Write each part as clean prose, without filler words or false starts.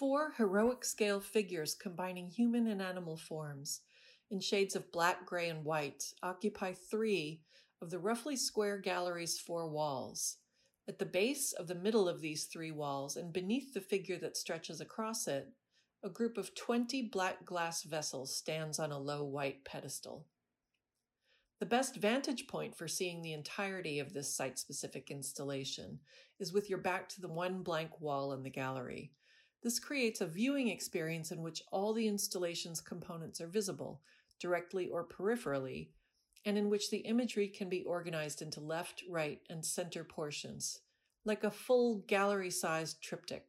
4 heroic scale figures combining human and animal forms in shades of black, gray, and white occupy 3 of the roughly square gallery's 4 walls. At the base of the middle of these 3 walls and beneath the figure that stretches across it, a group of 20 black glass vessels stands on a low white pedestal. The best vantage point for seeing the entirety of this site-specific installation is with your back to the one blank wall in the gallery. This creates a viewing experience in which all the installation's components are visible, directly or peripherally, and in which the imagery can be organized into left, right, and center portions, like a full gallery-sized triptych.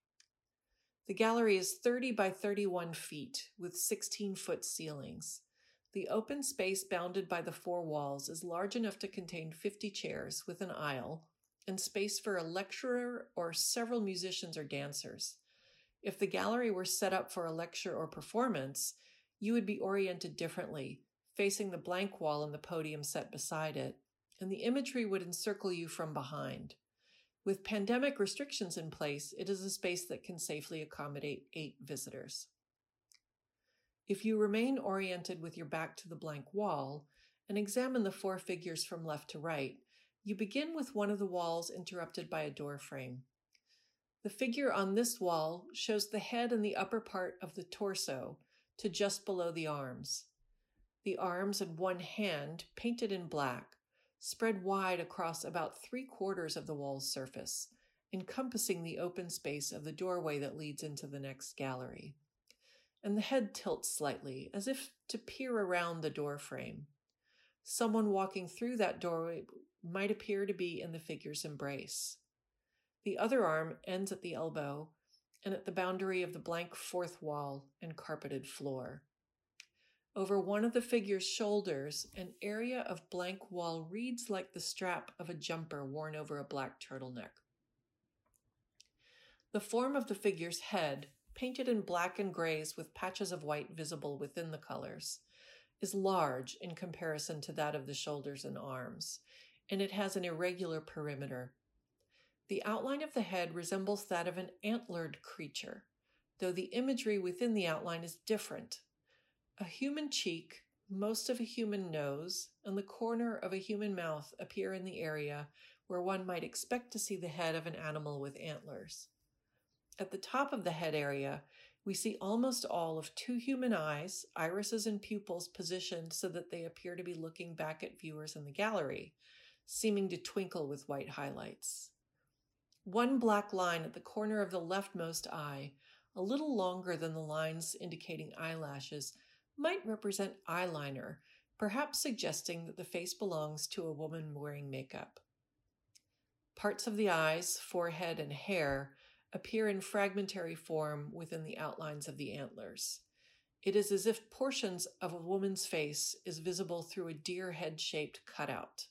The gallery is 30 by 31 feet with 16-foot ceilings. The open space bounded by the 4 walls is large enough to contain 50 chairs with an aisle and space for a lecturer or several musicians or dancers. If the gallery were set up for a lecture or performance, you would be oriented differently, facing the blank wall and the podium set beside it, and the imagery would encircle you from behind. With pandemic restrictions in place, it is a space that can safely accommodate 8 visitors. If you remain oriented with your back to the blank wall and examine the 4 figures from left to right, you begin with one of the walls interrupted by a door frame. The figure on this wall shows the head and the upper part of the torso to just below the arms. The arms and one hand, painted in black, spread wide across about 3/4 of the wall's surface, encompassing the open space of the doorway that leads into the next gallery. And the head tilts slightly, as if to peer around the door frame. Someone walking through that doorway might appear to be in the figure's embrace. The other arm ends at the elbow and at the boundary of the blank 4th wall and carpeted floor. Over one of the figure's shoulders, an area of blank wall reads like the strap of a jumper worn over a black turtleneck. The form of the figure's head, painted in black and grays with patches of white visible within the colors, is large in comparison to that of the shoulders and arms, and it has an irregular perimeter. The outline of the head resembles that of an antlered creature, though the imagery within the outline is different. A human cheek, most of a human nose, and the corner of a human mouth appear in the area where one might expect to see the head of an animal with antlers. At the top of the head area, we see almost all of 2 human eyes, irises and pupils positioned so that they appear to be looking back at viewers in the gallery, seeming to twinkle with white highlights. One black line at the corner of the leftmost eye, a little longer than the lines indicating eyelashes, might represent eyeliner, perhaps suggesting that the face belongs to a woman wearing makeup. Parts of the eyes, forehead, and hair appear in fragmentary form within the outlines of the antlers. It is as if portions of a woman's face is visible through a deer head-shaped cutout.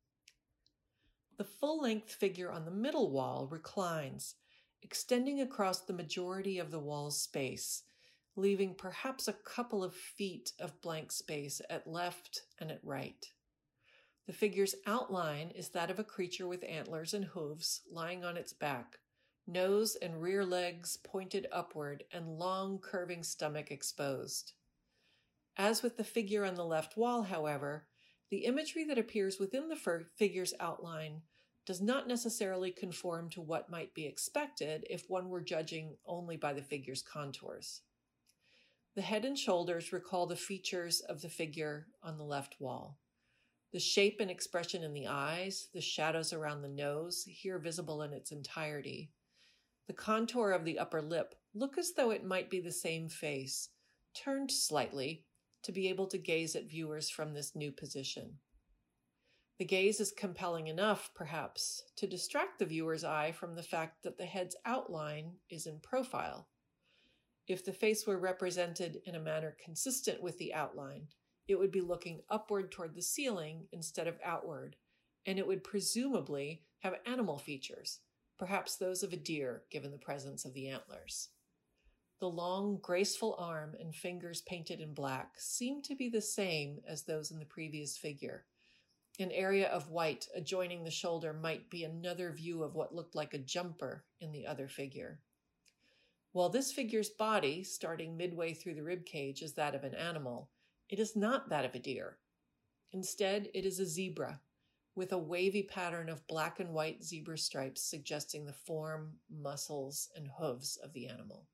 The full-length figure on the middle wall reclines, extending across the majority of the wall's space, leaving perhaps a couple of feet of blank space at left and at right. The figure's outline is that of a creature with antlers and hooves lying on its back, nose and rear legs pointed upward and long curving stomach exposed. As with the figure on the left wall, however, the imagery that appears within the figure's outline does not necessarily conform to what might be expected if one were judging only by the figure's contours. The head and shoulders recall the features of the figure on the left wall. The shape and expression in the eyes, the shadows around the nose, here visible in its entirety. The contour of the upper lip look as though it might be the same face, turned slightly to be able to gaze at viewers from this new position. The gaze is compelling enough, perhaps, to distract the viewer's eye from the fact that the head's outline is in profile. If the face were represented in a manner consistent with the outline, it would be looking upward toward the ceiling instead of outward, and it would presumably have animal features, perhaps those of a deer, given the presence of the antlers. The long, graceful arm and fingers painted in black seem to be the same as those in the previous figure. An area of white adjoining the shoulder might be another view of what looked like a jumper in the other figure. While this figure's body, starting midway through the rib cage, is that of an animal, it is not that of a deer. Instead, it is a zebra, with a wavy pattern of black and white zebra stripes suggesting the form, muscles, and hooves of the animal.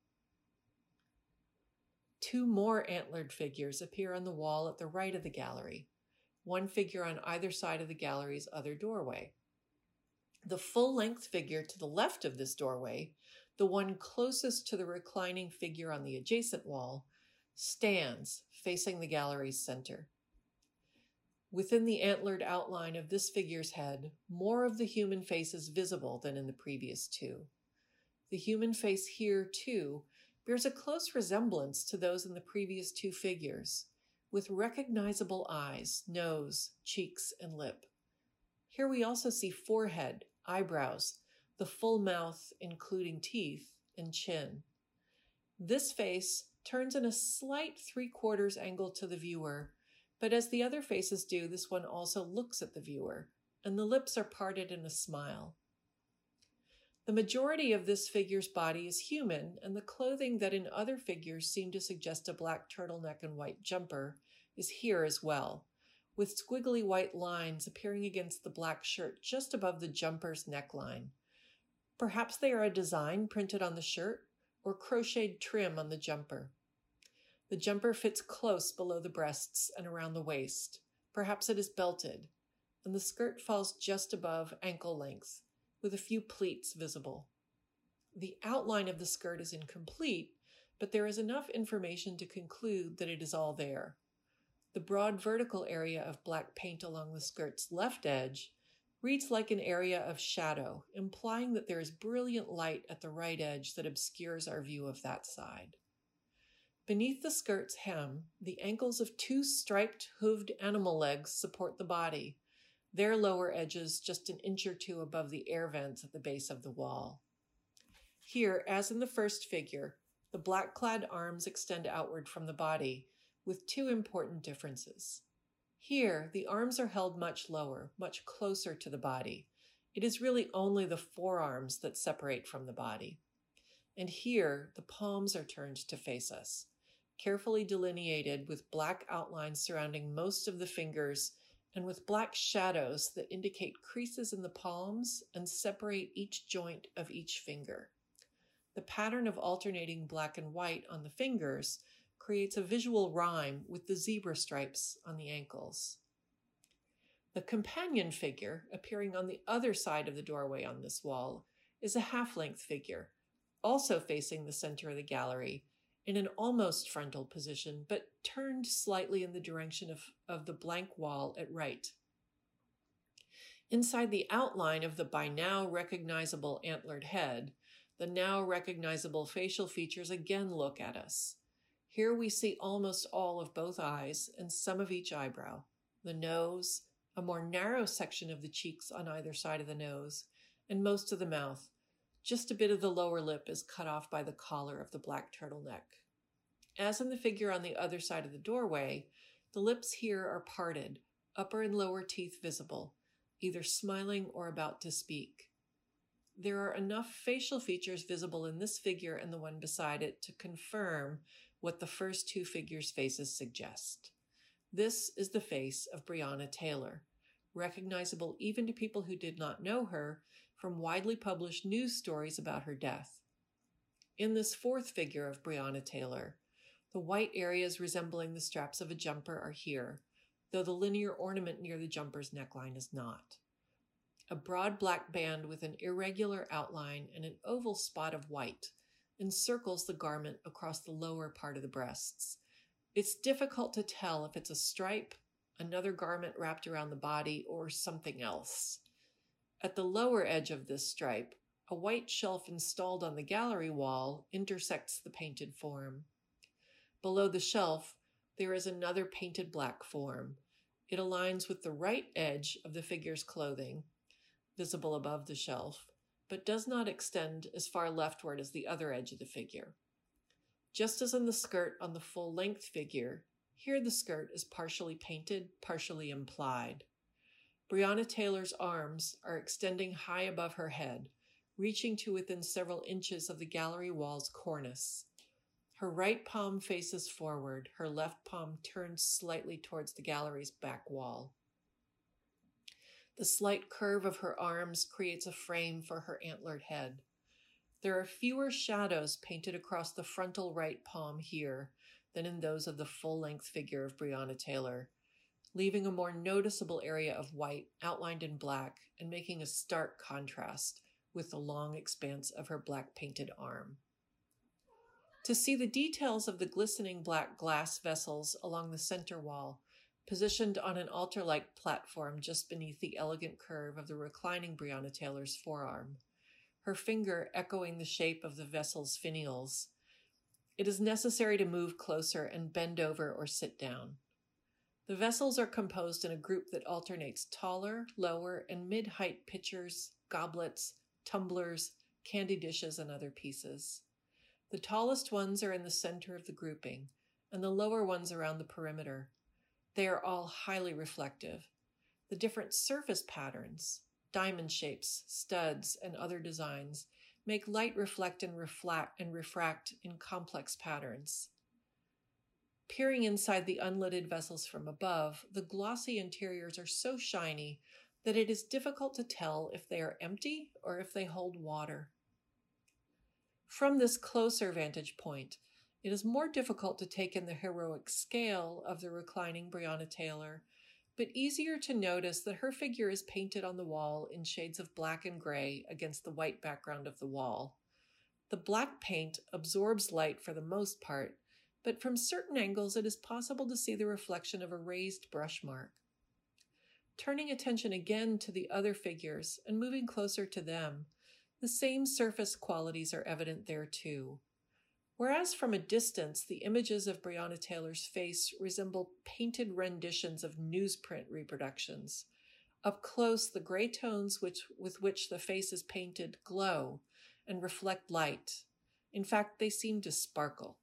Two more antlered figures appear on the wall at the right of the gallery, one figure on either side of the gallery's other doorway. The full-length figure to the left of this doorway, the one closest to the reclining figure on the adjacent wall, stands facing the gallery's center. Within the antlered outline of this figure's head, more of the human face is visible than in the previous two. The human face here, too, bears a close resemblance to those in the previous two figures, with recognizable eyes, nose, cheeks, and lip. Here we also see forehead, eyebrows, the full mouth, including teeth, and chin. This face turns in a slight 3/4 angle to the viewer, but as the other faces do, this one also looks at the viewer, and the lips are parted in a smile. The majority of this figure's body is human, and the clothing that in other figures seem to suggest a black turtleneck and white jumper is here as well, with squiggly white lines appearing against the black shirt just above the jumper's neckline. Perhaps they are a design printed on the shirt or crocheted trim on the jumper. The jumper fits close below the breasts and around the waist. Perhaps it is belted, and the skirt falls just above ankle length, with a few pleats visible. The outline of the skirt is incomplete, but there is enough information to conclude that it is all there. The broad vertical area of black paint along the skirt's left edge reads like an area of shadow, implying that there is brilliant light at the right edge that obscures our view of that side. Beneath the skirt's hem, the ankles of two striped, hooved animal legs support the body, their lower edges just an inch or two above the air vents at the base of the wall. Here, as in the first figure, the black-clad arms extend outward from the body, with two important differences. Here, the arms are held much lower, much closer to the body. It is really only the forearms that separate from the body. And here, the palms are turned to face us, carefully delineated with black outlines surrounding most of the fingers and with black shadows that indicate creases in the palms and separate each joint of each finger. The pattern of alternating black and white on the fingers creates a visual rhyme with the zebra stripes on the ankles. The companion figure, appearing on the other side of the doorway on this wall, is a half-length figure, also facing the center of the gallery, in an almost frontal position, but turned slightly in the direction of the blank wall at right. Inside the outline of the by now recognizable antlered head, the now recognizable facial features again look at us. Here we see almost all of both eyes and some of each eyebrow, the nose, a more narrow section of the cheeks on either side of the nose, and most of the mouth. Just a bit of the lower lip is cut off by the collar of the black turtleneck. As in the figure on the other side of the doorway, the lips here are parted, upper and lower teeth visible, either smiling or about to speak. There are enough facial features visible in this figure and the one beside it to confirm what the first two figures' faces suggest. This is the face of Breonna Taylor, recognizable even to people who did not know her from widely published news stories about her death. In this fourth figure of Breonna Taylor, the white areas resembling the straps of a jumper are here, though the linear ornament near the jumper's neckline is not. A broad black band with an irregular outline and an oval spot of white encircles the garment across the lower part of the breasts. It's difficult to tell if it's a stripe, another garment wrapped around the body, or something else. At the lower edge of this stripe, a white shelf installed on the gallery wall intersects the painted form. Below the shelf, there is another painted black form. It aligns with the right edge of the figure's clothing, visible above the shelf, but does not extend as far leftward as the other edge of the figure. Just as in the skirt on the full-length figure, here the skirt is partially painted, partially implied. Breonna Taylor's arms are extending high above her head, reaching to within several inches of the gallery wall's cornice. Her right palm faces forward, her left palm turns slightly towards the gallery's back wall. The slight curve of her arms creates a frame for her antlered head. There are fewer shadows painted across the frontal right palm here than in those of the full-length figure of Breonna Taylor, leaving a more noticeable area of white outlined in black and making a stark contrast with the long expanse of her black painted arm. To see the details of the glistening black glass vessels along the center wall, positioned on an altar-like platform just beneath the elegant curve of the reclining Breonna Taylor's forearm, her finger echoing the shape of the vessel's finials, it is necessary to move closer and bend over or sit down. The vessels are composed in a group that alternates taller, lower, and mid-height pitchers, goblets, tumblers, candy dishes, and other pieces. The tallest ones are in the center of the grouping, and the lower ones around the perimeter. They are all highly reflective. The different surface patterns, diamond shapes, studs, and other designs make light reflect and refract in complex patterns. Peering inside the unlidded vessels from above, the glossy interiors are so shiny that it is difficult to tell if they are empty or if they hold water. From this closer vantage point, it is more difficult to take in the heroic scale of the reclining Breonna Taylor, but easier to notice that her figure is painted on the wall in shades of black and gray against the white background of the wall. The black paint absorbs light for the most part, but from certain angles it is possible to see the reflection of a raised brush mark. Turning attention again to the other figures and moving closer to them, the same surface qualities are evident there too. Whereas from a distance, the images of Breonna Taylor's face resemble painted renditions of newsprint reproductions. Up close, the gray tones with which the face is painted glow and reflect light. In fact, they seem to sparkle.